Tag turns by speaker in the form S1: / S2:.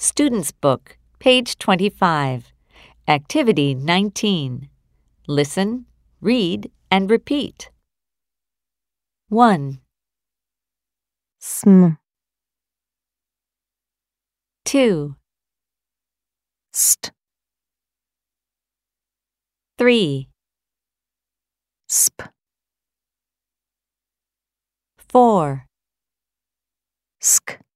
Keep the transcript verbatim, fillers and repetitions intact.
S1: Student's Book, page twenty-five. Activity nineteen. Listen, read, and repeat. one,
S2: sm,
S1: two,
S2: st,
S1: three,
S2: sp,
S1: four,
S2: sk.